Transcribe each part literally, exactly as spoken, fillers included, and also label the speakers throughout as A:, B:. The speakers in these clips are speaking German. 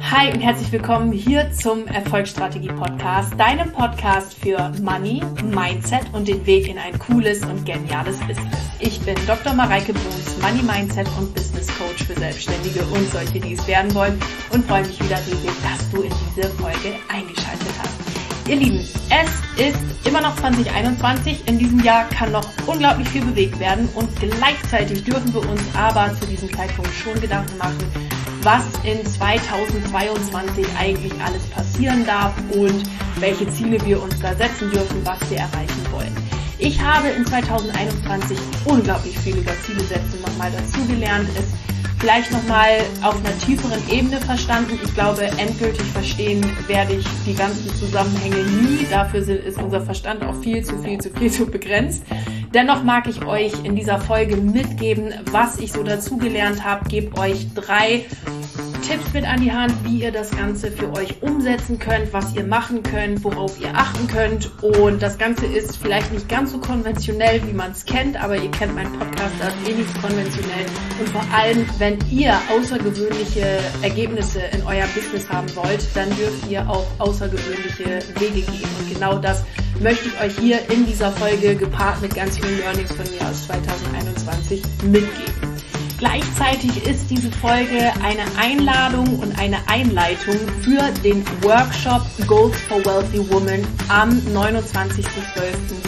A: Hi und herzlich willkommen hier zum Erfolgsstrategie-Podcast, deinem Podcast für Money, Mindset und den Weg in ein cooles und geniales Business. Ich bin Doktor Mareike Bruns, Money Mindset und Business Coach für Selbstständige und solche, die es werden wollen, und freue mich wieder riesig, dass du in diese Folge eingeschaltet hast. Ihr Lieben, es ist immer noch zwanzig einundzwanzig. In diesem Jahr kann noch unglaublich viel bewegt werden und gleichzeitig dürfen wir uns aber zu diesem Zeitpunkt schon Gedanken machen, was in zweitausendzweiundzwanzig eigentlich alles passieren darf und welche Ziele wir uns da setzen dürfen, was wir erreichen wollen. Ich habe in zweitausendeinundzwanzig unglaublich viele über Ziele setzen nochmal dazugelernt, es vielleicht nochmal auf einer tieferen Ebene verstanden. Ich glaube, endgültig verstehen werde ich die ganzen Zusammenhänge nie. Dafür ist unser Verstand auch viel zu viel zu viel zu begrenzt. Dennoch mag ich euch in dieser Folge mitgeben, was ich so dazugelernt habe. Gebe euch drei Tipps mit an die Hand, wie ihr das Ganze für euch umsetzen könnt, was ihr machen könnt, worauf ihr achten könnt. Und das Ganze ist vielleicht nicht ganz so konventionell, wie man es kennt, aber ihr kennt meinen Podcast als eh nicht konventionell. Und vor allem, wenn ihr außergewöhnliche Ergebnisse in euer Business haben wollt, dann dürft ihr auch außergewöhnliche Wege gehen. Und genau das möchte ich euch hier in dieser Folge gepaart mit ganz vielen Learnings von mir aus zweitausendeinundzwanzig mitgeben. Gleichzeitig ist diese Folge eine Einladung und eine Einleitung für den Workshop Goals for Wealthy Women am neunundzwanzigsten zwölften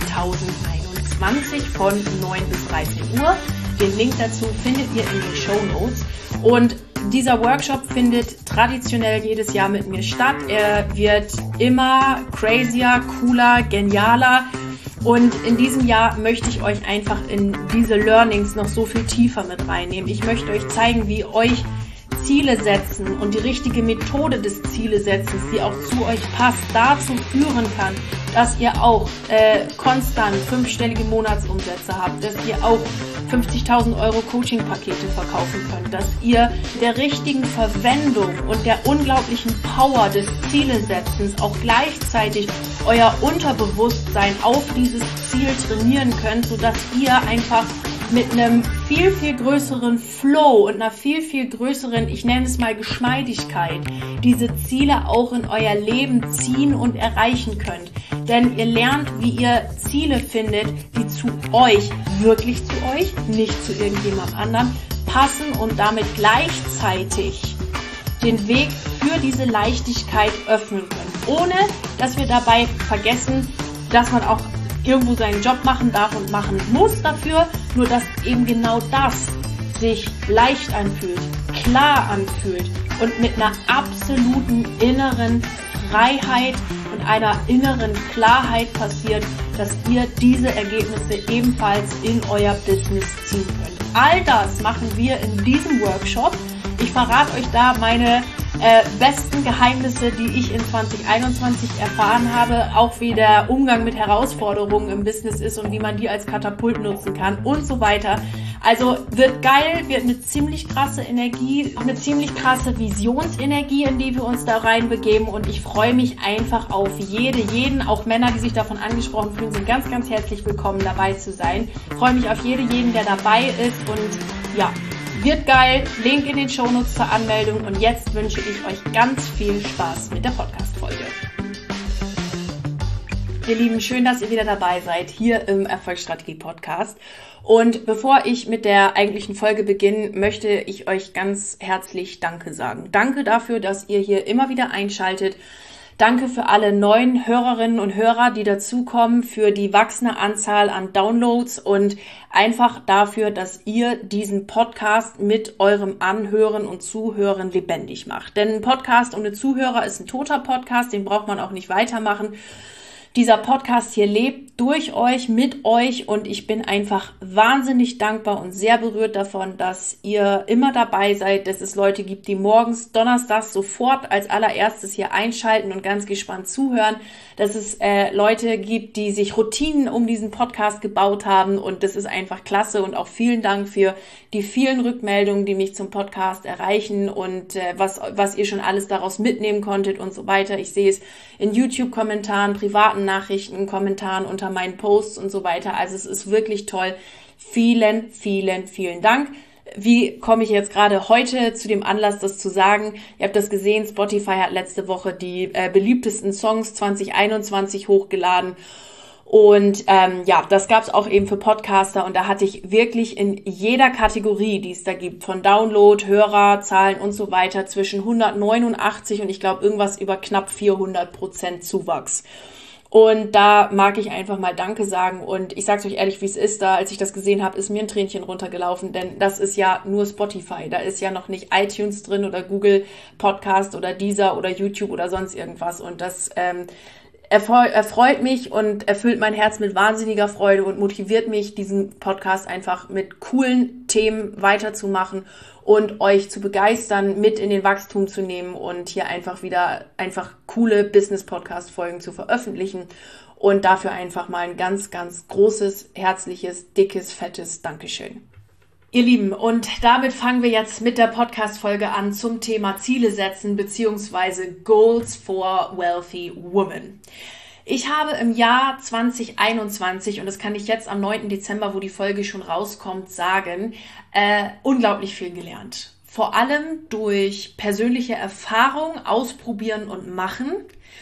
A: zweitausendeinundzwanzig von neun bis dreizehn Uhr. Den Link dazu findet ihr in den Shownotes. Und dieser Workshop findet traditionell jedes Jahr mit mir statt. Er wird immer crazier, cooler, genialer. Und in diesem Jahr möchte ich euch einfach in diese Learnings noch so viel tiefer mit reinnehmen. Ich möchte euch zeigen, wie euch Ziele setzen und die richtige Methode des Zielesetzens, die auch zu euch passt, dazu führen kann, dass ihr auch äh, konstant fünfstellige Monatsumsätze habt, dass ihr auch fünfzigtausend Euro Coaching-Pakete verkaufen könnt, dass ihr der richtigen Verwendung und der unglaublichen Power des Zielesetzens auch gleichzeitig euer Unterbewusstsein auf dieses Ziel trainieren könnt, sodass ihr einfach mit einem viel, viel größeren Flow und einer viel, viel größeren, ich nenne es mal Geschmeidigkeit, diese Ziele auch in euer Leben ziehen und erreichen könnt. Denn ihr lernt, wie ihr Ziele findet, die zu euch, wirklich zu euch, nicht zu irgendjemand anderem, passen und damit gleichzeitig den Weg für diese Leichtigkeit öffnen können. Ohne, dass wir dabei vergessen, dass man auch irgendwo seinen Job machen darf und machen muss dafür, nur dass eben genau das sich leicht anfühlt, klar anfühlt und mit einer absoluten inneren Freiheit und einer inneren Klarheit passiert, dass ihr diese Ergebnisse ebenfalls in euer Business ziehen könnt. All das machen wir in diesem Workshop. Ich verrate euch da meine äh, besten Geheimnisse, die ich in zwanzig einundzwanzig erfahren habe, auch wie der Umgang mit Herausforderungen im Business ist und wie man die als Katapult nutzen kann und so weiter. Also wird geil, wird eine ziemlich krasse Energie, eine ziemlich krasse Visionsenergie, in die wir uns da reinbegeben, und ich freue mich einfach auf jede, jeden, auch Männer, die sich davon angesprochen fühlen, sind ganz, ganz herzlich willkommen dabei zu sein. Ich freue mich auf jede, jeden, der dabei ist, und ja, wird geil. Link in den Shownotes zur Anmeldung, und jetzt wünsche ich euch ganz viel Spaß mit der Podcast-Folge. Ihr Lieben, schön, dass ihr wieder dabei seid, hier im Erfolgsstrategie-Podcast. Und bevor ich mit der eigentlichen Folge beginne, möchte ich euch ganz herzlich Danke sagen. Danke dafür, dass ihr hier immer wieder einschaltet. Danke für alle neuen Hörerinnen und Hörer, die dazukommen, für die wachsende Anzahl an Downloads und einfach dafür, dass ihr diesen Podcast mit eurem Anhören und Zuhören lebendig macht. Denn ein Podcast ohne Zuhörer ist ein toter Podcast, den braucht man auch nicht weitermachen. Dieser Podcast hier lebt durch euch, mit euch, und ich bin einfach wahnsinnig dankbar und sehr berührt davon, dass ihr immer dabei seid, dass es Leute gibt, die morgens, donnerstags sofort als allererstes hier einschalten und ganz gespannt zuhören, dass es äh, Leute gibt, die sich Routinen um diesen Podcast gebaut haben, und das ist einfach klasse, und auch vielen Dank für die vielen Rückmeldungen, die mich zum Podcast erreichen und äh, was, was ihr schon alles daraus mitnehmen konntet und so weiter. Ich sehe es in YouTube-Kommentaren, privaten Nachrichten, Kommentaren unter meinen Posts und so weiter. Also es ist wirklich toll. Vielen, vielen, vielen Dank. wie komme ich jetzt gerade heute zu dem Anlass, das zu sagen? Ihr habt das gesehen, Spotify hat letzte Woche die äh, beliebtesten Songs zwanzig einundzwanzig hochgeladen. Und ähm, ja, das gab es auch eben für Podcaster und da hatte ich wirklich in jeder Kategorie, die es da gibt, von Download, Hörerzahlen und so weiter, zwischen hundertneunundachtzig und ich glaube irgendwas über knapp vierhundert Prozent Zuwachs. Und da mag ich einfach mal Danke sagen und ich sag's euch ehrlich, wie es ist, da als ich das gesehen habe, ist mir ein Tränchen runtergelaufen, denn das ist ja nur Spotify, da ist ja noch nicht iTunes drin oder Google Podcast oder Deezer oder YouTube oder sonst irgendwas und das ähm, erfreut mich und erfüllt mein Herz mit wahnsinniger Freude und motiviert mich, diesen Podcast einfach mit coolen Themen weiterzumachen und euch zu begeistern, mit in den Wachstum zu nehmen und hier einfach wieder einfach coole Business-Podcast-Folgen zu veröffentlichen und dafür einfach mal ein ganz, ganz großes, herzliches, dickes, fettes Dankeschön. Ihr Lieben, und damit fangen wir jetzt mit der Podcast-Folge an zum Thema Ziele setzen bzw. Goals for Wealthy Women. Ich habe im Jahr zwanzig einundzwanzig, und das kann ich jetzt am neunten Dezember, wo die Folge schon rauskommt, sagen, äh, unglaublich viel gelernt. Vor allem durch persönliche Erfahrung, Ausprobieren und Machen,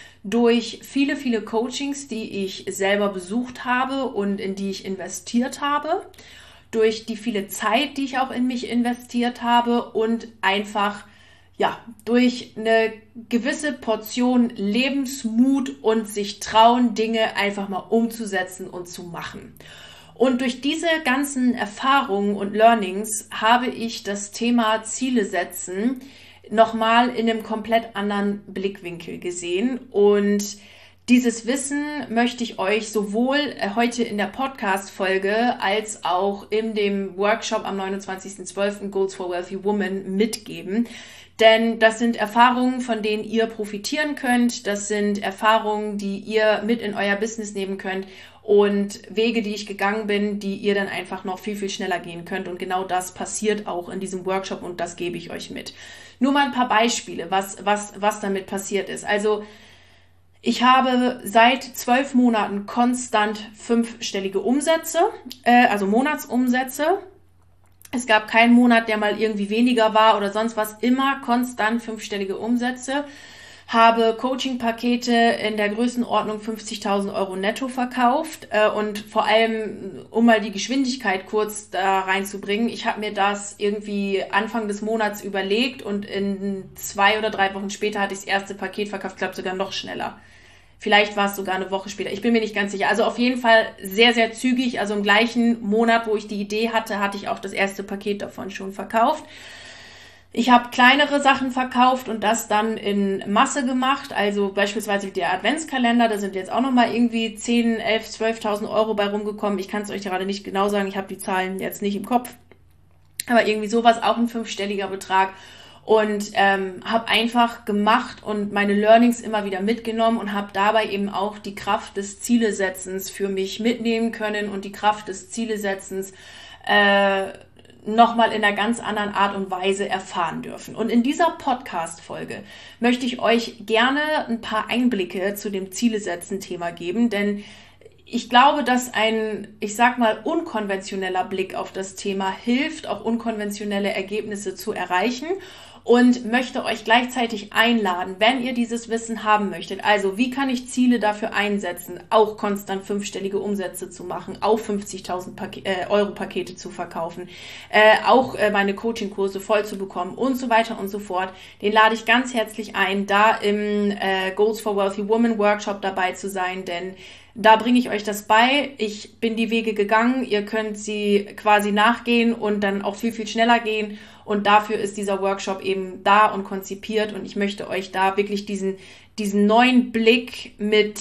A: durch viele, viele Coachings, die ich selber besucht habe und in die ich investiert habe, durch die viele Zeit, die ich auch in mich investiert habe und einfach, ja, durch eine gewisse Portion Lebensmut und sich trauen, Dinge einfach mal umzusetzen und zu machen. Und durch diese ganzen Erfahrungen und Learnings habe ich das Thema Ziele setzen nochmal in einem komplett anderen Blickwinkel gesehen und dieses Wissen möchte ich euch sowohl heute in der Podcast-Folge als auch in dem Workshop am neunundzwanzigsten zwölften Goals for Wealthy Women mitgeben. Denn das sind Erfahrungen, von denen ihr profitieren könnt. Das sind Erfahrungen, die ihr mit in euer Business nehmen könnt und Wege, die ich gegangen bin, die ihr dann einfach noch viel, viel schneller gehen könnt. Und genau das passiert auch in diesem Workshop und das gebe ich euch mit. Nur mal ein paar Beispiele, was, was, was damit passiert ist. Also, ich habe seit zwölf Monaten konstant fünfstellige Umsätze, äh, also Monatsumsätze. Es gab keinen Monat, der mal irgendwie weniger war oder sonst was, immer konstant fünfstellige Umsätze. Habe Coaching-Pakete in der Größenordnung fünfzigtausend Euro netto verkauft äh, und vor allem, um mal die Geschwindigkeit kurz da reinzubringen, ich habe mir das irgendwie Anfang des Monats überlegt und in zwei oder drei Wochen später hatte ich das erste Paket verkauft, ich glaube sogar noch schneller. Vielleicht war es sogar eine Woche später. Ich bin mir nicht ganz sicher. Also auf jeden Fall sehr, sehr zügig. Also im gleichen Monat, wo ich die Idee hatte, hatte ich auch das erste Paket davon schon verkauft. Ich habe kleinere Sachen verkauft und das dann in Masse gemacht. Also beispielsweise der Adventskalender, da sind jetzt auch nochmal irgendwie zehn, elf, zwölftausend Euro bei rumgekommen. Ich kann es euch gerade nicht genau sagen. Ich habe die Zahlen jetzt nicht im Kopf. Aber irgendwie sowas, auch ein fünfstelliger Betrag. Und ähm, habe einfach gemacht und meine Learnings immer wieder mitgenommen und habe dabei eben auch die Kraft des Zielesetzens für mich mitnehmen können und die Kraft des Zielesetzens äh, nochmal in einer ganz anderen Art und Weise erfahren dürfen. Und in dieser Podcast-Folge möchte ich euch gerne ein paar Einblicke zu dem Zielesetzen-Thema geben, denn ich glaube, dass ein, ich sag mal, unkonventioneller Blick auf das Thema hilft, auch unkonventionelle Ergebnisse zu erreichen. Und möchte euch gleichzeitig einladen, wenn ihr dieses Wissen haben möchtet. Also, wie kann ich Ziele dafür einsetzen, auch konstant fünfstellige Umsätze zu machen, auch fünfzigtausend Pake- äh, Euro Pakete zu verkaufen, äh, auch äh, meine Coaching-Kurse voll zu bekommen und so weiter und so fort. Den lade ich ganz herzlich ein, da im äh, Goals for Wealthy Women Workshop dabei zu sein, denn da bringe ich euch das bei. Ich bin die Wege gegangen. Ihr könnt sie quasi nachgehen und dann auch viel, viel schneller gehen. Und dafür ist dieser Workshop eben da und konzipiert. Und ich möchte euch da wirklich diesen, diesen neuen Blick mit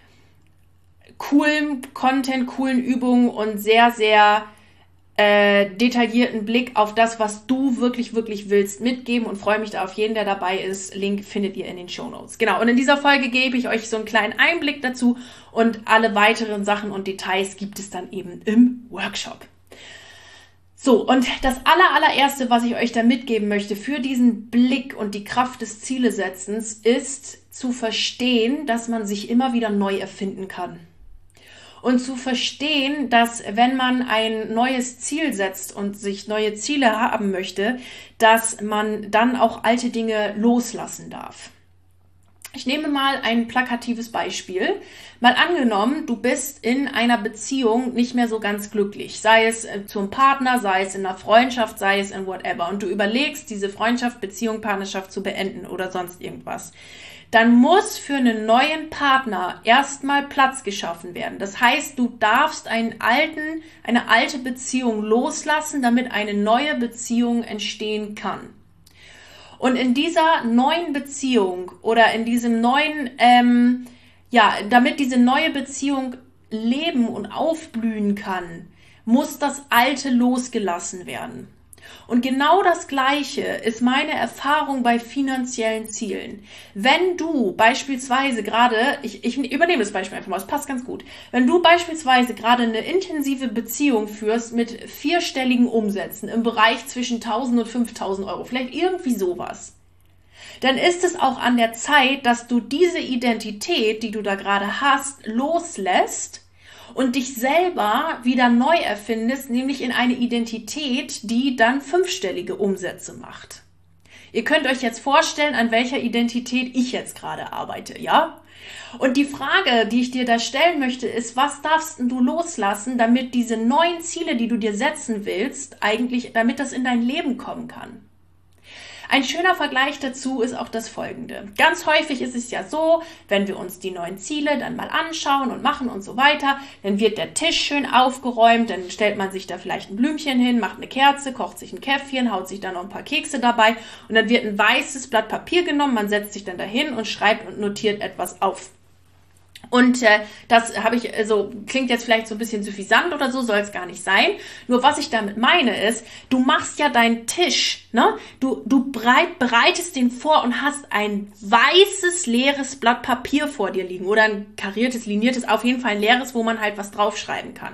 A: coolem Content, coolen Übungen und sehr, sehr äh, detaillierten Blick auf das, was du wirklich, wirklich willst, mitgeben und freue mich da auf jeden, der dabei ist. Link findet ihr in den Shownotes. Genau, und in dieser Folge gebe ich euch so einen kleinen Einblick dazu und alle weiteren Sachen und Details gibt es dann eben im Workshop. So, und das aller, allererste, was ich euch da mitgeben möchte für diesen Blick und die Kraft des Zielesetzens, ist zu verstehen, dass man sich immer wieder neu erfinden kann. und zu verstehen, dass wenn man ein neues Ziel setzt und sich neue Ziele haben möchte, dass man dann auch alte Dinge loslassen darf. Ich nehme mal ein plakatives Beispiel. Mal angenommen, du bist in einer Beziehung nicht mehr so ganz glücklich, sei es zum Partner, sei es in einer Freundschaft, sei es in whatever, und du überlegst, diese Freundschaft, Beziehung, Partnerschaft zu beenden oder sonst irgendwas. Dann muss für einen neuen Partner erstmal Platz geschaffen werden. Das heißt, du darfst einen alten, eine alte Beziehung loslassen, damit eine neue Beziehung entstehen kann. Und in dieser neuen Beziehung oder in diesem neuen, ähm, ja, damit diese neue Beziehung leben und aufblühen kann, muss das Alte losgelassen werden. Und genau das Gleiche ist meine Erfahrung bei finanziellen Zielen. Wenn du beispielsweise gerade, ich, ich übernehme das Beispiel einfach mal, es passt ganz gut. Wenn du beispielsweise gerade eine intensive Beziehung führst mit vierstelligen Umsätzen im Bereich zwischen tausend und fünftausend Euro, vielleicht irgendwie sowas, dann ist es auch an der Zeit, dass du diese Identität, die du da gerade hast, loslässt und dich selber wieder neu erfindest, nämlich in eine Identität, die dann fünfstellige Umsätze macht. Ihr könnt euch jetzt vorstellen, an welcher Identität ich jetzt gerade arbeite, ja? Und die Frage, die ich dir da stellen möchte, ist, was darfst du loslassen, damit diese neuen Ziele, die du dir setzen willst, eigentlich, damit das in dein Leben kommen kann? Ein schöner Vergleich dazu ist auch das Folgende. Ganz häufig ist es ja so, wenn wir uns die neuen Ziele dann mal anschauen und machen und so weiter, dann wird der Tisch schön aufgeräumt, dann stellt man sich da vielleicht ein Blümchen hin, macht eine Kerze, kocht sich ein Käffchen, haut sich dann noch ein paar Kekse dabei und dann wird ein weißes Blatt Papier genommen, man setzt sich dann dahin und schreibt und notiert etwas auf. Und äh, das habe ich, also klingt jetzt vielleicht so ein bisschen suffisant oder so, soll es gar nicht sein. Nur was ich damit meine ist, du machst ja deinen Tisch, ne? Du, du breit, bereitest den vor und hast ein weißes, leeres Blatt Papier vor dir liegen oder ein kariertes, liniertes, auf jeden Fall ein leeres, wo man halt was draufschreiben kann.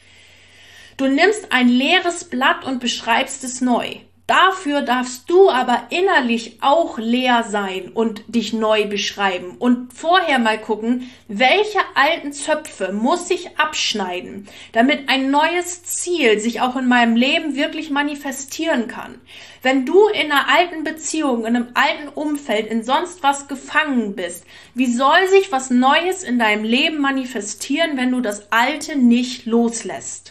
A: Du nimmst ein leeres Blatt und beschreibst es neu. Dafür darfst du aber innerlich auch leer sein und dich neu beschreiben und vorher mal gucken, welche alten Zöpfe muss ich abschneiden, damit ein neues Ziel sich auch in meinem Leben wirklich manifestieren kann. Wenn du in einer alten Beziehung, in einem alten Umfeld, in sonst was gefangen bist, wie soll sich was Neues in deinem Leben manifestieren, wenn du das Alte nicht loslässt?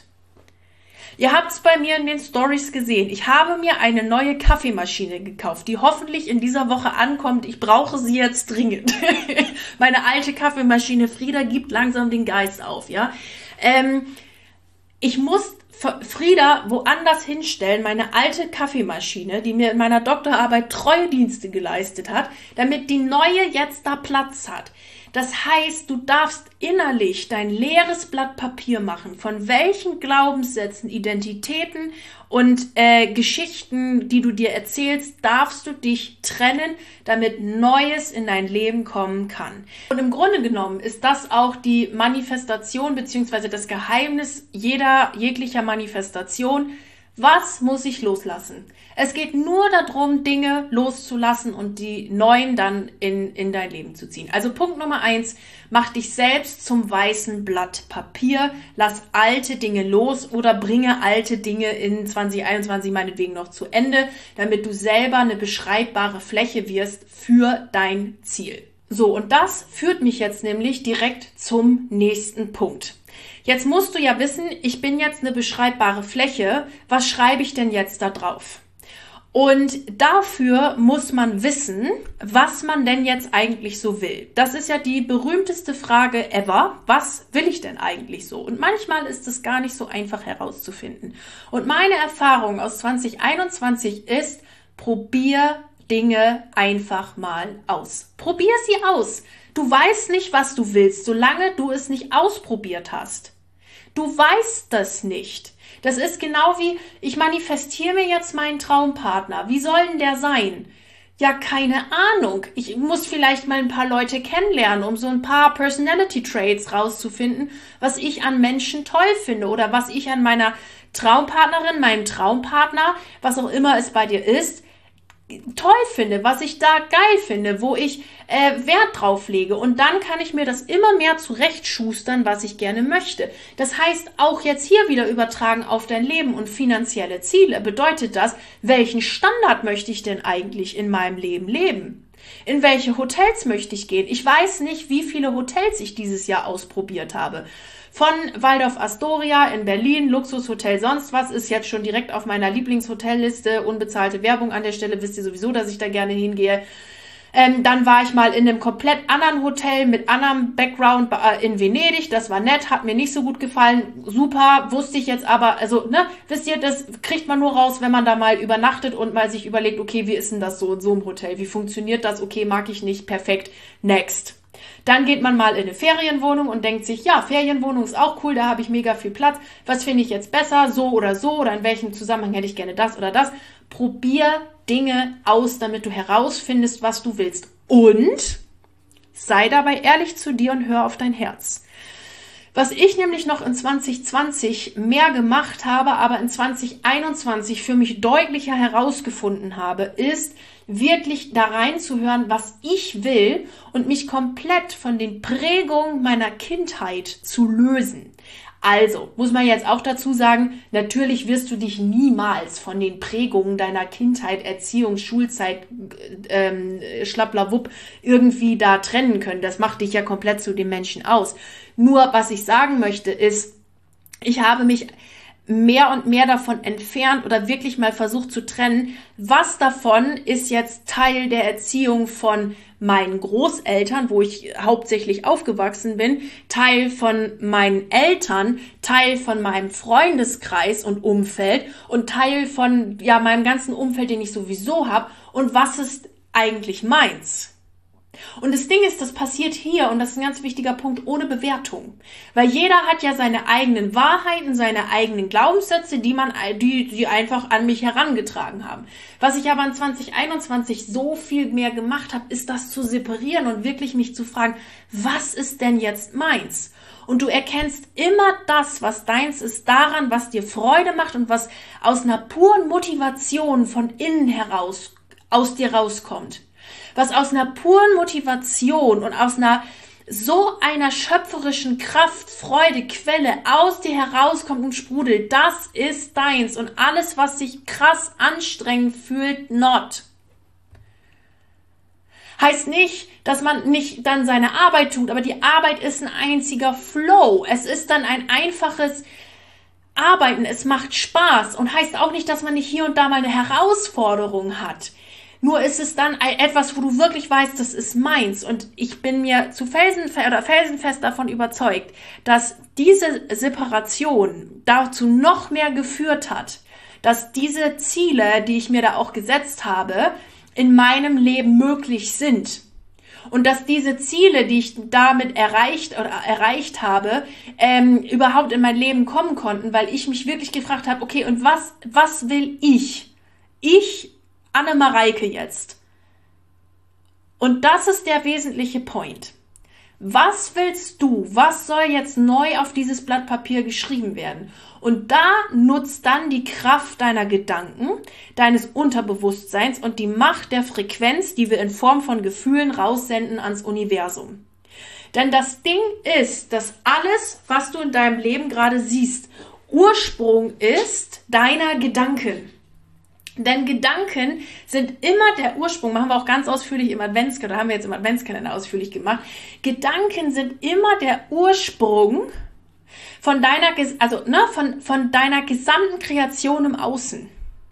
A: Ihr habt es bei mir in den Stories gesehen. Ich habe mir eine neue Kaffeemaschine gekauft, die hoffentlich in dieser Woche ankommt. Ich brauche sie jetzt dringend. Meine alte Kaffeemaschine Frieda gibt langsam den Geist auf. Ja, ähm, ich muss Frieda woanders hinstellen, meine alte Kaffeemaschine, die mir in meiner Doktorarbeit treue Dienste geleistet hat, damit die neue jetzt da Platz hat. Das heißt, du darfst innerlich dein leeres Blatt Papier machen, von welchen Glaubenssätzen, Identitäten und äh, Geschichten, die du dir erzählst, darfst du dich trennen, damit Neues in dein Leben kommen kann. Und im Grunde genommen ist das auch die Manifestation bzw. das Geheimnis jeder jeglicher Manifestation. Was muss ich loslassen? Es geht nur darum, Dinge loszulassen und die neuen dann in, in dein Leben zu ziehen. Also Punkt Nummer eins, mach dich selbst zum weißen Blatt Papier, lass alte Dinge los oder bringe alte Dinge in zwanzig einundzwanzig meinetwegen noch zu Ende, damit du selber eine beschreibbare Fläche wirst für dein Ziel. So, und das führt mich jetzt nämlich direkt zum nächsten Punkt. Jetzt musst du ja wissen, ich bin jetzt eine beschreibbare Fläche. Was schreibe ich denn jetzt da drauf? Und dafür muss man wissen, was man denn jetzt eigentlich so will. Das ist ja die berühmteste Frage ever. Was will ich denn eigentlich so? Und manchmal ist es gar nicht so einfach herauszufinden. Und meine Erfahrung aus zwanzig einundzwanzig ist, probier Dinge einfach mal aus. Probier sie aus. Du weißt nicht, was du willst, solange du es nicht ausprobiert hast. Du weißt das nicht. Das ist genau wie, ich manifestiere mir jetzt meinen Traumpartner. Wie soll denn der sein? Ja, keine Ahnung. Ich muss vielleicht mal ein paar Leute kennenlernen, um so ein paar Personality Traits rauszufinden, was ich an Menschen toll finde oder was ich an meiner Traumpartnerin, meinem Traumpartner, was auch immer es bei dir ist, toll finde, was ich da geil finde, wo ich äh, Wert drauf lege. Und dann kann ich mir das immer mehr zurechtschustern, was ich gerne möchte. Das heißt, auch jetzt hier wieder übertragen auf dein Leben und finanzielle Ziele, bedeutet das, welchen Standard möchte ich denn eigentlich in meinem Leben leben? In welche Hotels möchte ich gehen? Ich weiß nicht, wie viele Hotels ich dieses Jahr ausprobiert habe. Von Waldorf Astoria in Berlin, Luxushotel sonst was, ist jetzt schon direkt auf meiner Lieblingshotelliste. Unbezahlte Werbung an der Stelle, wisst ihr sowieso, dass ich da gerne hingehe. Ähm, dann war ich mal in einem komplett anderen Hotel mit anderem Background in Venedig. Das war nett, hat mir nicht so gut gefallen. Super, wusste ich jetzt aber, also, ne, wisst ihr, das kriegt man nur raus, wenn man da mal übernachtet und mal sich überlegt, okay, wie ist denn das so in so einem Hotel? Wie funktioniert das? Okay, mag ich nicht, perfekt, next. Dann geht man mal in eine Ferienwohnung und denkt sich, ja, Ferienwohnung ist auch cool, da habe ich mega viel Platz. Was finde ich jetzt besser, so oder so, oder in welchem Zusammenhang hätte ich gerne das oder das? Probier Dinge aus, damit du herausfindest, was du willst. Und sei dabei ehrlich zu dir und hör auf dein Herz. Was ich nämlich noch in zwanzig zwanzig mehr gemacht habe, aber in zwanzig einundzwanzig für mich deutlicher herausgefunden habe, ist wirklich da reinzuhören, was ich will und mich komplett von den Prägungen meiner Kindheit zu lösen. Also, muss man jetzt auch dazu sagen, natürlich wirst du dich niemals von den Prägungen deiner Kindheit, Erziehung, Schulzeit, ähm, schlapplawupp irgendwie da trennen können. Das macht dich ja komplett zu dem Menschen aus. Nur, was ich sagen möchte, ist, ich habe mich mehr und mehr davon entfernt oder wirklich mal versucht zu trennen, was davon ist jetzt Teil der Erziehung von meinen Großeltern, wo ich hauptsächlich aufgewachsen bin, Teil von meinen Eltern, Teil von meinem Freundeskreis und Umfeld und Teil von ja meinem ganzen Umfeld, den ich sowieso habe, und was ist eigentlich meins. Und das Ding ist, das passiert hier, und das ist ein ganz wichtiger Punkt, ohne Bewertung. Weil jeder hat ja seine eigenen Wahrheiten, seine eigenen Glaubenssätze, die man, die, die einfach an mich herangetragen haben. Was ich aber in zwanzig einundzwanzig so viel mehr gemacht habe, ist das zu separieren und wirklich mich zu fragen, was ist denn jetzt meins? Und du erkennst immer das, was deins ist, daran, was dir Freude macht und was aus einer puren Motivation von innen heraus aus dir rauskommt. Was aus einer puren Motivation und aus einer so einer schöpferischen Kraft, Freude, Quelle aus dir herauskommt und sprudelt, das ist deins. Und alles, was sich krass anstrengend fühlt, not. Heißt nicht, dass man nicht dann seine Arbeit tut, aber die Arbeit ist ein einziger Flow. Es ist dann ein einfaches Arbeiten, es macht Spaß und heißt auch nicht, dass man nicht hier und da mal eine Herausforderung hat. Nur ist es dann etwas, wo du wirklich weißt, das ist meins. Und ich bin mir zu Felsen, oder felsenfest davon überzeugt, dass diese Separation dazu noch mehr geführt hat, dass diese Ziele, die ich mir da auch gesetzt habe, in meinem Leben möglich sind. Und dass diese Ziele, die ich damit erreicht oder erreicht habe, ähm, überhaupt in mein Leben kommen konnten, weil ich mich wirklich gefragt habe, okay, und was, was will ich? Ich Anne-Mareike jetzt. Und das ist der wesentliche Point. Was willst du? Was soll jetzt neu auf dieses Blatt Papier geschrieben werden? Und da nutzt dann die Kraft deiner Gedanken, deines Unterbewusstseins und die Macht der Frequenz, die wir in Form von Gefühlen raussenden ans Universum. Denn das Ding ist, dass alles, was du in deinem Leben gerade siehst, Ursprung ist deiner Gedanken. Denn Gedanken sind immer der Ursprung, machen wir auch ganz ausführlich im Adventskalender, haben wir jetzt im Adventskalender ausführlich gemacht. Gedanken sind immer der Ursprung von deiner, also, ne, von, von deiner gesamten Kreation im Außen.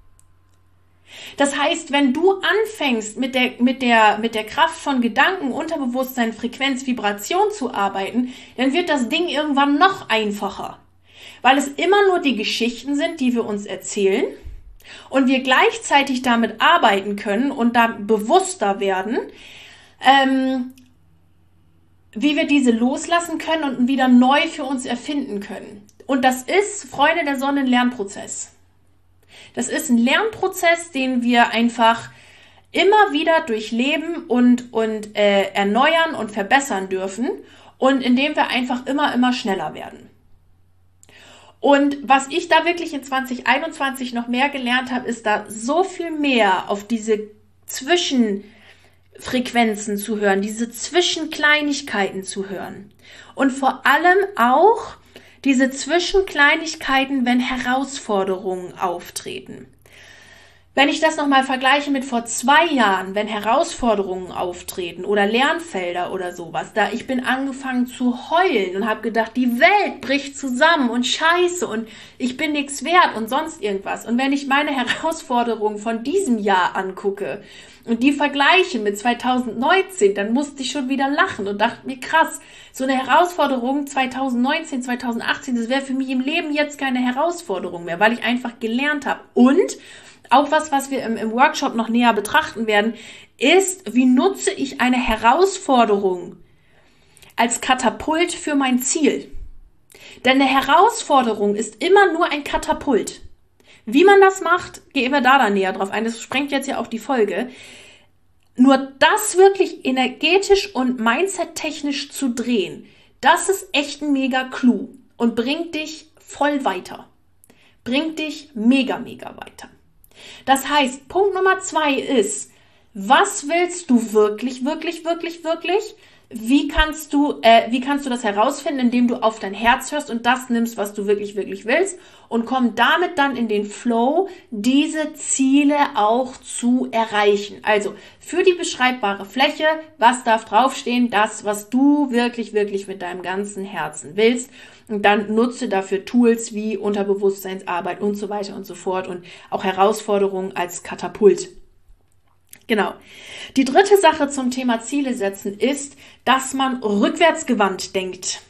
A: Das heißt, wenn du anfängst, mit der, mit der, mit der Kraft von Gedanken, Unterbewusstsein, Frequenz, Vibration zu arbeiten, dann wird das Ding irgendwann noch einfacher. Weil es immer nur die Geschichten sind, die wir uns erzählen, und wir gleichzeitig damit arbeiten können und da bewusster werden, ähm, wie wir diese loslassen können und wieder neu für uns erfinden können. Und das ist, Freunde der Sonne, ein Lernprozess. Das ist ein Lernprozess, den wir einfach immer wieder durchleben und, und äh, erneuern und verbessern dürfen und indem wir einfach immer, immer schneller werden. Und was ich da wirklich in zwanzig einundzwanzig noch mehr gelernt habe, ist da so viel mehr auf diese Zwischenfrequenzen zu hören, diese Zwischenkleinigkeiten zu hören. Und vor allem auch diese Zwischenkleinigkeiten, wenn Herausforderungen auftreten. Wenn ich das nochmal vergleiche mit vor zwei Jahren, wenn Herausforderungen auftreten oder Lernfelder oder sowas, da ich bin angefangen zu heulen und habe gedacht, die Welt bricht zusammen und scheiße und ich bin nichts wert und sonst irgendwas. Und wenn ich meine Herausforderungen von diesem Jahr angucke und die vergleiche mit zweitausendneunzehn, dann musste ich schon wieder lachen und dachte mir, krass, so eine Herausforderung zweitausendneunzehn, zweitausendachtzehn, das wäre für mich im Leben jetzt keine Herausforderung mehr, weil ich einfach gelernt habe. Und auch was, was wir im, im Workshop noch näher betrachten werden, ist, wie nutze ich eine Herausforderung als Katapult für mein Ziel? Denn eine Herausforderung ist immer nur ein Katapult. Wie man das macht, gehen wir da dann näher drauf ein. Das sprengt jetzt ja auch die Folge. Nur das wirklich energetisch und mindset-technisch zu drehen, das ist echt ein mega Clou und bringt dich voll weiter. Bringt dich mega, mega weiter. Das heißt, Punkt Nummer zwei ist, was willst du wirklich, wirklich, wirklich, wirklich? Wie kannst du, äh, wie kannst du das herausfinden, indem du auf dein Herz hörst und das nimmst, was du wirklich, wirklich willst und komm damit dann in den Flow, diese Ziele auch zu erreichen. Also für die beschreibbare Fläche, was darf draufstehen? Das, was du wirklich, wirklich mit deinem ganzen Herzen willst. Und dann nutze dafür Tools wie Unterbewusstseinsarbeit und so weiter und so fort und auch Herausforderungen als Katapult. Genau. Die dritte Sache zum Thema Ziele setzen ist, dass man rückwärtsgewandt denkt.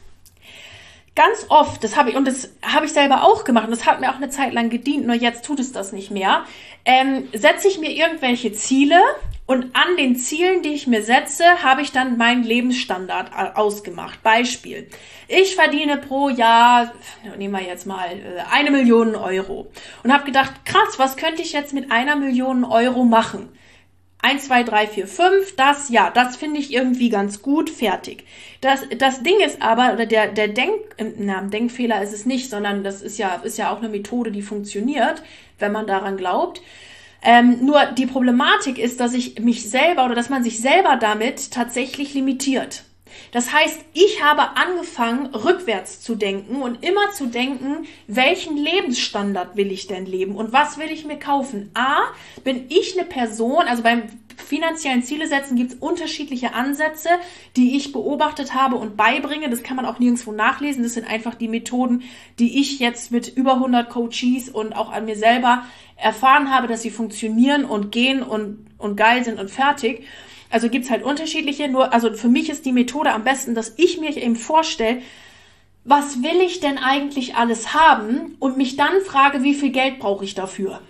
A: Ganz oft, das habe ich, und das habe ich selber auch gemacht, und das hat mir auch eine Zeit lang gedient, nur jetzt tut es das nicht mehr, ähm, setze ich mir irgendwelche Ziele und an den Zielen, die ich mir setze, habe ich dann meinen Lebensstandard ausgemacht. Beispiel, ich verdiene pro Jahr, nehmen wir jetzt mal, eine Million Euro und habe gedacht, krass, was könnte ich jetzt mit einer Million Euro machen? eins, zwei, drei, vier, fünf, das, ja, das finde ich irgendwie ganz gut, fertig. Das, das Ding ist aber, oder der, der Denk, na, Denkfehler ist es nicht, sondern das ist ja, ist ja auch eine Methode, die funktioniert, wenn man daran glaubt. Ähm, nur die Problematik ist, dass ich mich selber oder dass man sich selber damit tatsächlich limitiert. Das heißt, ich habe angefangen, rückwärts zu denken und immer zu denken, welchen Lebensstandard will ich denn leben und was will ich mir kaufen? A, bin ich eine Person, also beim finanziellen Ziele setzen gibt es unterschiedliche Ansätze, die ich beobachtet habe und beibringe. Das kann man auch nirgendwo nachlesen. Das sind einfach die Methoden, die ich jetzt mit über hundert Coaches und auch an mir selber erfahren habe, dass sie funktionieren und gehen und, und geil sind und fertig. Also gibt's halt unterschiedliche, nur, also für mich ist die Methode am besten, dass ich mir eben vorstelle, was will ich denn eigentlich alles haben und mich dann frage, wie viel Geld brauche ich dafür?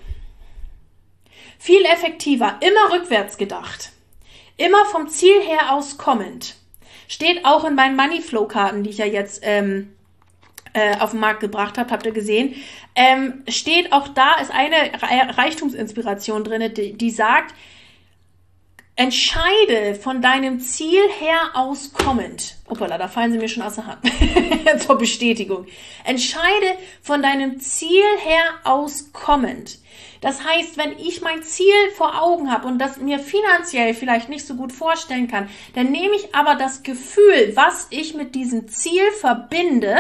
A: Viel effektiver, immer rückwärts gedacht, immer vom Ziel her aus kommend. Steht auch in meinen Moneyflow-Karten, die ich ja jetzt ähm, äh, auf den Markt gebracht habe, habt ihr gesehen. Ähm, steht auch da, ist eine Re- Reichtumsinspiration drin, die, die sagt, entscheide von deinem Ziel her aus kommend. Hoppala, da fallen sie mir schon aus der Hand. Zur Bestätigung. Entscheide von deinem Ziel her aus kommend. Das heißt, wenn ich mein Ziel vor Augen habe und das mir finanziell vielleicht nicht so gut vorstellen kann, dann nehme ich aber das Gefühl, was ich mit diesem Ziel verbinde,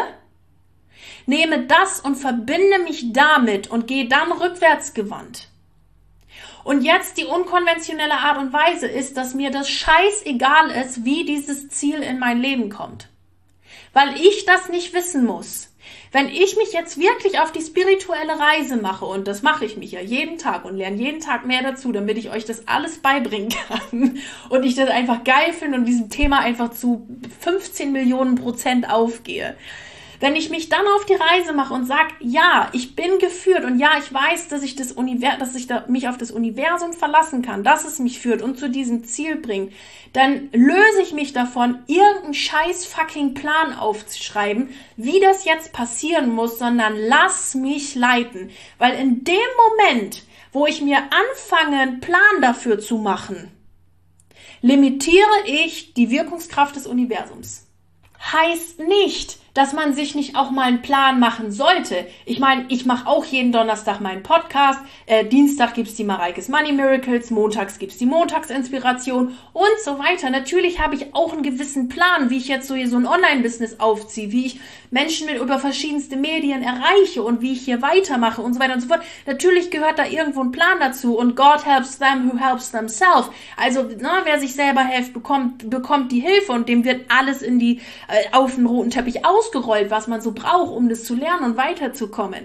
A: nehme das und verbinde mich damit und gehe dann rückwärtsgewandt. Und jetzt die unkonventionelle Art und Weise ist, dass mir das scheißegal ist, wie dieses Ziel in mein Leben kommt. Weil ich das nicht wissen muss. Wenn ich mich jetzt wirklich auf die spirituelle Reise mache, und das mache ich mich ja jeden Tag und lerne jeden Tag mehr dazu, damit ich euch das alles beibringen kann und ich das einfach geil finde und diesem Thema einfach zu fünfzehn Millionen Prozent aufgehe. Wenn ich mich dann auf die Reise mache und sage, ja, ich bin geführt und ja, ich weiß, dass ich, das Univers- dass ich da mich auf das Universum verlassen kann, dass es mich führt und zu diesem Ziel bringt, dann löse ich mich davon, irgendeinen scheiß fucking Plan aufzuschreiben, wie das jetzt passieren muss, sondern lass mich leiten. Weil in dem Moment, wo ich mir anfange, einen Plan dafür zu machen, limitiere ich die Wirkungskraft des Universums. Heißt nicht, dass man sich nicht auch mal einen Plan machen sollte. Ich meine, ich mache auch jeden Donnerstag meinen Podcast, äh, Dienstag gibt's die Mareikes Money Miracles, montags gibt's die Montagsinspiration und so weiter. Natürlich habe ich auch einen gewissen Plan, wie ich jetzt so hier so ein Online-Business aufziehe, wie ich Menschen mit über verschiedenste Medien erreiche und wie ich hier weitermache und so weiter und so fort. Natürlich gehört da irgendwo ein Plan dazu und God helps them who helps themselves. Also, na, wer sich selber hilft, bekommt, bekommt die Hilfe und dem wird alles in die, äh, auf den roten Teppich ausgerollt, was man so braucht, um das zu lernen und weiterzukommen.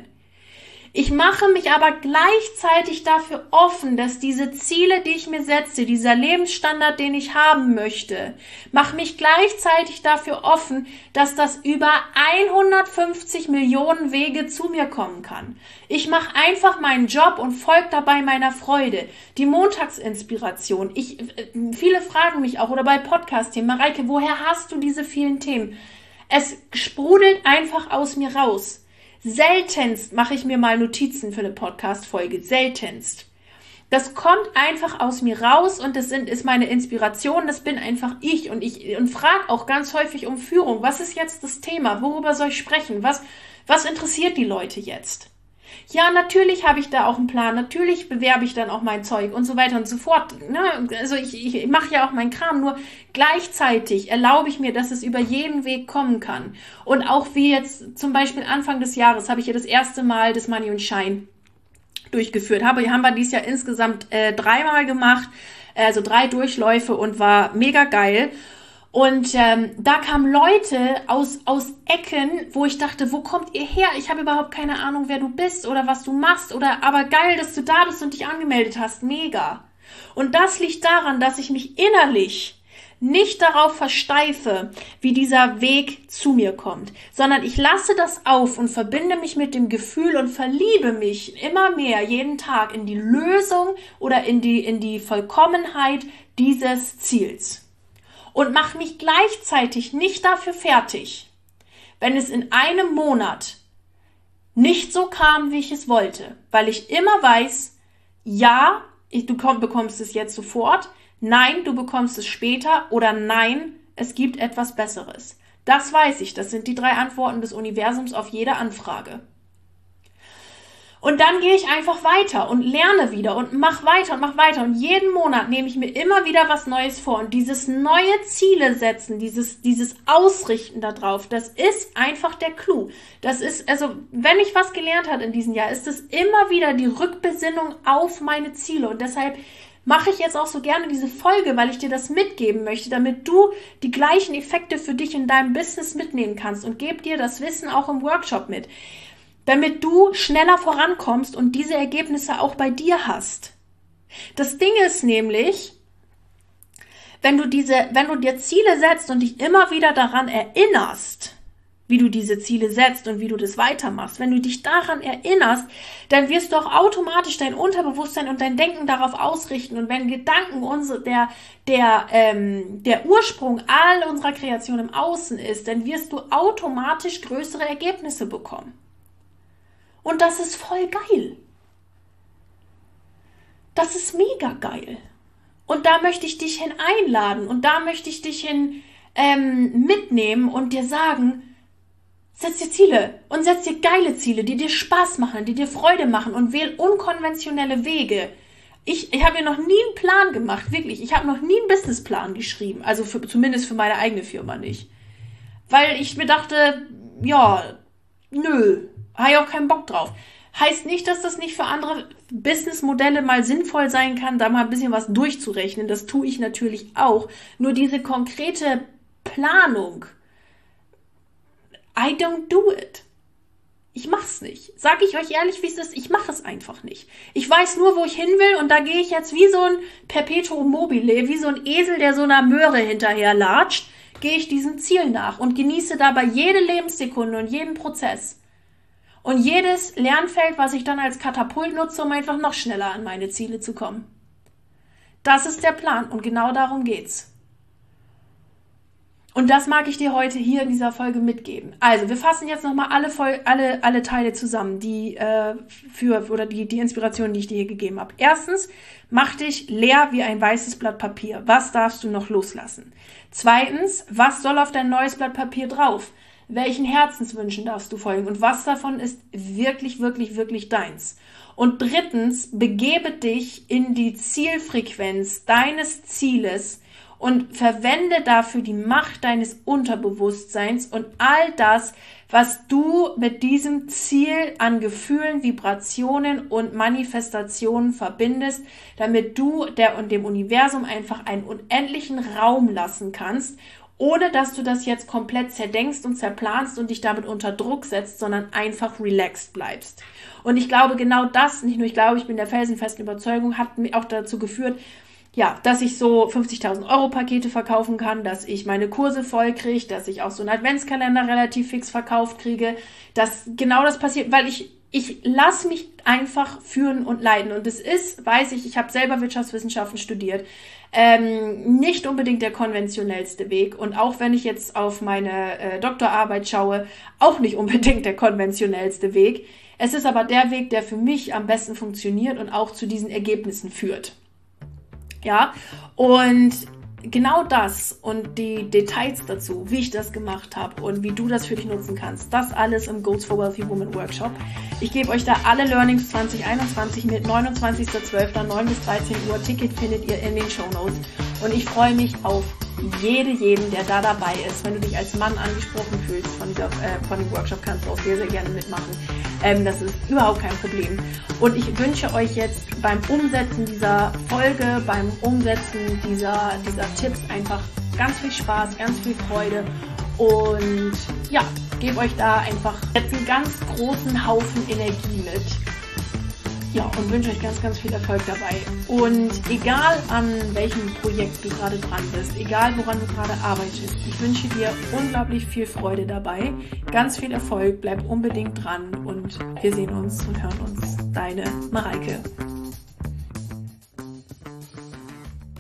A: Ich mache mich aber gleichzeitig dafür offen, dass diese Ziele, die ich mir setze, dieser Lebensstandard, den ich haben möchte, mache mich gleichzeitig dafür offen, dass das über hundertfünfzig Millionen Wege zu mir kommen kann. Ich mache einfach meinen Job und folge dabei meiner Freude. Die Montagsinspiration. Ich, viele fragen mich auch, oder bei Podcast-Themen, Mareike, woher hast du diese vielen Themen? Es sprudelt einfach aus mir raus. Seltenst mache ich mir mal Notizen für eine Podcast-Folge. Seltenst. Das kommt einfach aus mir raus und das sind, ist meine Inspiration. Das bin einfach ich und ich und frage auch ganz häufig um Führung. Was ist jetzt das Thema? Worüber soll ich sprechen? Was, was interessiert die Leute jetzt? Ja, natürlich habe ich da auch einen Plan. Natürlich bewerbe ich dann auch mein Zeug und so weiter und so fort. Ne? Also ich, ich mache ja auch meinen Kram, nur gleichzeitig erlaube ich mir, dass es über jeden Weg kommen kann. Und auch wie jetzt zum Beispiel Anfang des Jahres habe ich ja das erste Mal das Money und Shine durchgeführt. Habe, haben wir dieses Jahr insgesamt äh, dreimal gemacht, also drei Durchläufe und war mega geil. Und ähm, da kamen Leute aus, aus Ecken, wo ich dachte, wo kommt ihr her? Ich habe überhaupt keine Ahnung, wer du bist oder was du machst. Oder aber geil, dass du da bist und dich angemeldet hast. Mega. Und das liegt daran, dass ich mich innerlich nicht darauf versteife, wie dieser Weg zu mir kommt, sondern ich lasse das auf und verbinde mich mit dem Gefühl und verliebe mich immer mehr jeden Tag in die Lösung oder in die, in die Vollkommenheit dieses Ziels. Und mache mich gleichzeitig nicht dafür fertig, wenn es in einem Monat nicht so kam, wie ich es wollte. Weil ich immer weiß, ja, du bekommst es jetzt sofort, nein, du bekommst es später oder nein, es gibt etwas Besseres. Das weiß ich, das sind die drei Antworten des Universums auf jede Anfrage. Und dann gehe ich einfach weiter und lerne wieder und mach weiter und mach weiter. Und jeden Monat nehme ich mir immer wieder was Neues vor. Und dieses neue Ziele setzen, dieses, dieses Ausrichten darauf, das ist einfach der Clou. Das ist, also, wenn ich was gelernt habe in diesem Jahr, ist es immer wieder die Rückbesinnung auf meine Ziele. Und deshalb mache ich jetzt auch so gerne diese Folge, weil ich dir das mitgeben möchte, damit du die gleichen Effekte für dich in deinem Business mitnehmen kannst und gebe dir das Wissen auch im Workshop mit. Damit du schneller vorankommst und diese Ergebnisse auch bei dir hast. Das Ding ist nämlich, wenn du diese, wenn du dir Ziele setzt und dich immer wieder daran erinnerst, wie du diese Ziele setzt und wie du das weitermachst, wenn du dich daran erinnerst, dann wirst du auch automatisch dein Unterbewusstsein und dein Denken darauf ausrichten. Und wenn Gedanken unsere, der, der, ähm, der Ursprung all unserer Kreation im Außen ist, dann wirst du automatisch größere Ergebnisse bekommen. Und das ist voll geil. Das ist mega geil. Und da möchte ich dich hin einladen und da möchte ich dich hin ähm, mitnehmen und dir sagen, setz dir Ziele und setz dir geile Ziele, die dir Spaß machen, die dir Freude machen und wähl unkonventionelle Wege. Ich, ich habe mir noch nie einen Plan gemacht, wirklich. Ich habe noch nie einen Businessplan geschrieben, also für, zumindest für meine eigene Firma nicht. Weil ich mir dachte, ja, nö. Habe ich auch keinen Bock drauf. Heißt nicht, dass das nicht für andere Businessmodelle mal sinnvoll sein kann, da mal ein bisschen was durchzurechnen. Das tue ich natürlich auch. Nur diese konkrete Planung, I don't do it. Ich mach's nicht. Sag ich euch ehrlich, wie es ist, ich mache es einfach nicht. Ich weiß nur, wo ich hin will und da gehe ich jetzt wie so ein Perpetuum mobile, wie so ein Esel, der so einer Möhre hinterher latscht, gehe ich diesem Ziel nach und genieße dabei jede Lebenssekunde und jeden Prozess. Und jedes Lernfeld, was ich dann als Katapult nutze, um einfach noch schneller an meine Ziele zu kommen. Das ist der Plan und genau darum geht's. Und das mag ich dir heute hier in dieser Folge mitgeben. Also, wir fassen jetzt nochmal alle, alle, alle Teile zusammen, die äh, für oder die, die Inspiration, die ich dir hier gegeben habe. Erstens, mach dich leer wie ein weißes Blatt Papier. Was darfst du noch loslassen? Zweitens, was soll auf dein neues Blatt Papier drauf? welchen Herzenswünschen darfst du folgen und was davon ist wirklich, wirklich, wirklich deins. Und drittens, begebe dich in die Zielfrequenz deines Zieles und verwende dafür die Macht deines Unterbewusstseins und all das, was du mit diesem Ziel an Gefühlen, Vibrationen und Manifestationen verbindest, damit du der und dem Universum einfach einen unendlichen Raum lassen kannst, ohne dass du das jetzt komplett zerdenkst und zerplanst und dich damit unter Druck setzt, sondern einfach relaxed bleibst. Und ich glaube, genau das, nicht nur ich glaube, ich bin der felsenfesten Überzeugung, hat mich auch dazu geführt, ja, dass ich so fünfzigtausend Euro Pakete verkaufen kann, dass ich meine Kurse voll kriege, dass ich auch so einen Adventskalender relativ fix verkauft kriege, dass genau das passiert, weil ich ich lasse mich einfach führen und leiten. Und es ist, weiß ich, ich habe selber Wirtschaftswissenschaften studiert, ähm, nicht unbedingt der konventionellste Weg. Und auch wenn ich jetzt auf meine äh, Doktorarbeit schaue, auch nicht unbedingt der konventionellste Weg. Es ist aber der Weg, der für mich am besten funktioniert und auch zu diesen Ergebnissen führt. Ja, und genau das und die Details dazu, wie ich das gemacht habe und wie du das für dich nutzen kannst, das alles im Goals for Wealthy Woman Workshop. Ich gebe euch da alle Learnings zwanzig einundzwanzig mit, neunundzwanzigster zwölfter neun bis dreizehn Uhr. Ticket findet ihr in den Shownotes. Und ich freue mich auf jede, jeden, der da dabei ist. Wenn du dich als Mann angesprochen fühlst von, dieser, äh, von dem Workshop, kannst du auch sehr, sehr gerne mitmachen. Ähm, das ist überhaupt kein Problem. Und ich wünsche euch jetzt beim Umsetzen dieser Folge, beim Umsetzen dieser, dieser Tipps einfach ganz viel Spaß, ganz viel Freude und ja, gebe euch da einfach jetzt einen ganz großen Haufen Energie mit. Ja, und wünsche euch ganz, ganz viel Erfolg dabei. Und egal an welchem Projekt du gerade dran bist, egal woran du gerade arbeitest, ich wünsche dir unglaublich viel Freude dabei, ganz viel Erfolg, bleib unbedingt dran und wir sehen uns und hören uns. Deine Mareike.